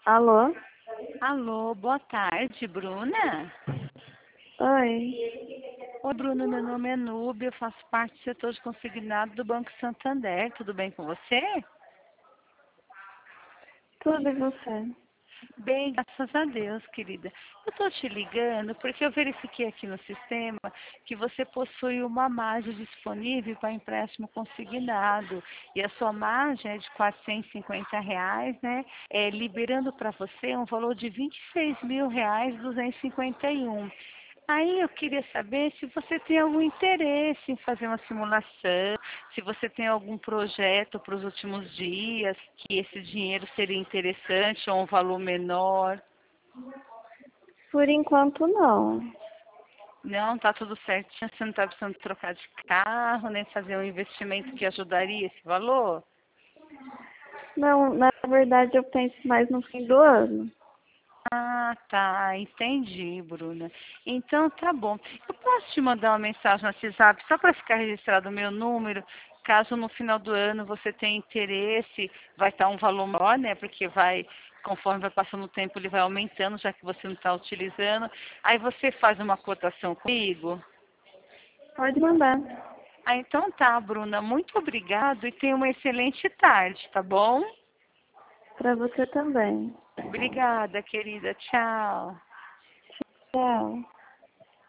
Alô? Alô, boa tarde, Bruna. Oi. Oi, Bruna, meu nome é Núbia, eu faço parte do setor de consignado do Banco Santander. Tudo bem com você? Tudo e você? Bem, graças a Deus, querida. Eu estou te ligando porque eu verifiquei aqui no sistema que você possui uma margem disponível para empréstimo consignado. E a sua margem é de R$ 450, né? Liberando para você um valor de R$ 26.251. Aí eu queria saber se você tem algum interesse em fazer uma simulação, se você tem algum projeto para os últimos dias, que esse dinheiro seria interessante ou um valor menor. Por enquanto, não. Não, tá tudo certinho, você não está precisando trocar de carro, nem fazer um investimento que ajudaria esse valor? Não, na verdade, eu penso mais no fim do ano. Ah, tá, entendi, Bruna. Então tá bom. Eu posso te mandar uma mensagem no WhatsApp só para ficar registrado o meu número, caso no final do ano você tenha interesse, vai estar um valor maior, né? Porque vai, conforme vai passando o tempo, ele vai aumentando, já que você não está utilizando. Aí você faz uma cotação comigo. Pode mandar. Ah, então tá, Bruna. Muito obrigado e tenha uma excelente tarde, tá bom? Pra você também. Obrigada, querida. Tchau. Tchau.